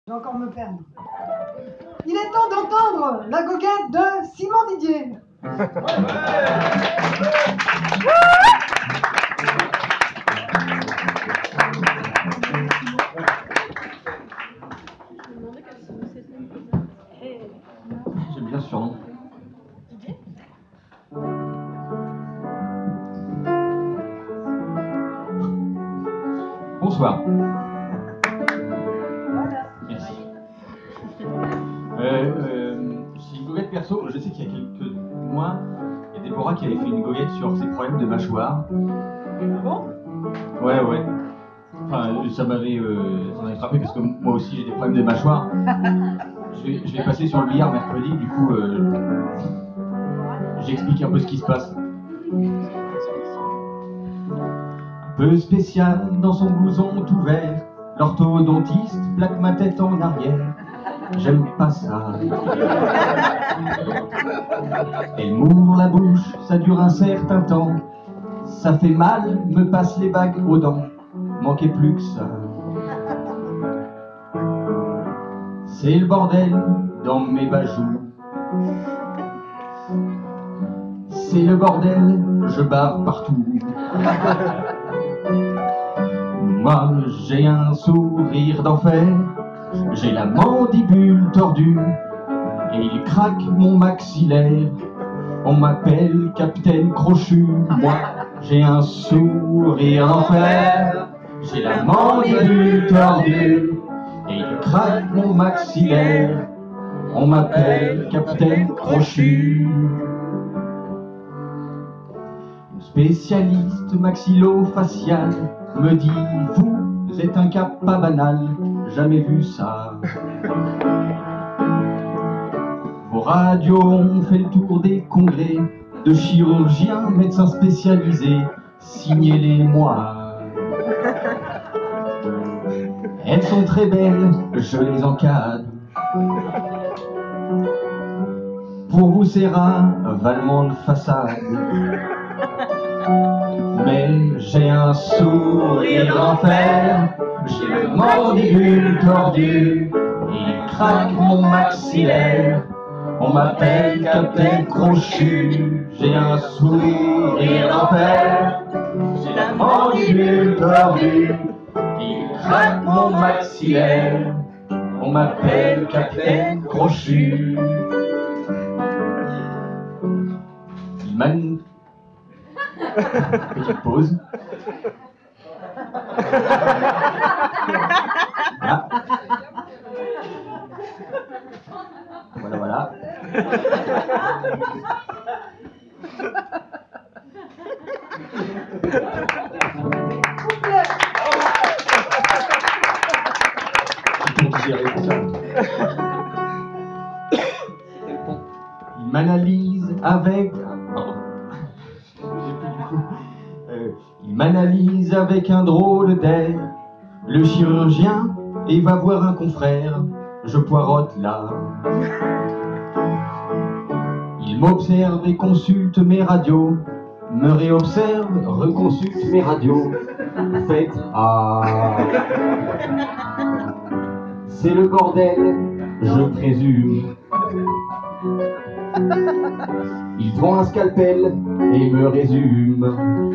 Je vais encore me perdre. Il est temps d'entendre la goguette de Simon Didier. J'aime bien ce surnom. Bonsoir. Merci. C'est une goguette perso. Je sais qu'il y a quelques mois, il y a Déborah qui avait fait une goguette sur ses problèmes de mâchoire. Bon ? Ouais. Enfin, ça m'avait frappé parce que moi aussi j'ai des problèmes de mâchoire. Je vais passer sur le billard mercredi, du coup, j'explique un peu ce qui se passe. Un peu spécial dans son blouson tout vert, l'orthodontiste plaque ma tête en arrière. J'aime pas ça. Elle m'ouvre la bouche, ça dure un certain temps. Ça fait mal, me passe les bagues aux dents. Manquait plus que ça. C'est le bordel dans mes bajoux. C'est le bordel, je bave partout. Moi, j'ai un sourire d'enfer. J'ai la mandibule tordue et il craque mon maxillaire. On m'appelle Capitaine Crochu. Moi, j'ai un sourire d'enfer. J'ai la mandibule tordue et il craque mon maxillaire. On m'appelle Capitaine Crochu. Une spécialiste maxillo-faciale me dit: vous êtes un cas pas banal, jamais vu ça. Vos radios ont fait le tour des congrès de chirurgiens, médecins spécialisés, signez-les-moi. Elles sont très belles, je les encadre. Pour vous c'est ravalement de façade. Mais j'ai un sourire d'enfer, j'ai le mandibule tordu, il craque mon maxillaire. On m'appelle Capitaine Crochu. J'ai un sourire d'enfer, j'ai la mandibule tordue, il craque mon maxillaire. On m'appelle Capitaine Crochu. Petite pause. Ah. Voilà. Il m'analyse avec... Il m'analyse avec un drôle d'air. Le chirurgien, et va voir un confrère. Je poirote là. Il m'observe et consulte mes radios. Me réobserve, reconsulte mes radios. Faites ah. C'est le bordel, je présume. Il prend un scalpel et me résume.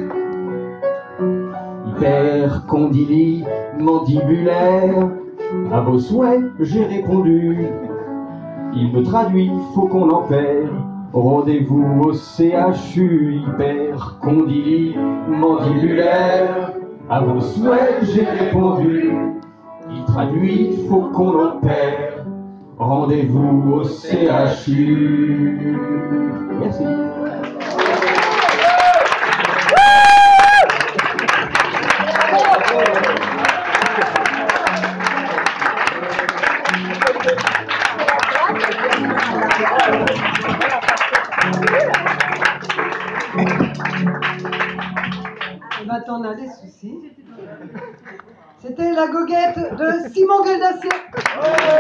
Hypercondylie mandibulaire. À vos souhaits, j'ai répondu. Il me traduit, faut qu'on en perd. Rendez-vous au CHU. Hypercondylie mandibulaire. À vos souhaits, j'ai répondu. Il traduit, faut qu'on en perd. Rendez-vous au CHU. Merci. Bah t'en as des soucis. C'était la goguette de Simon Gueldacier.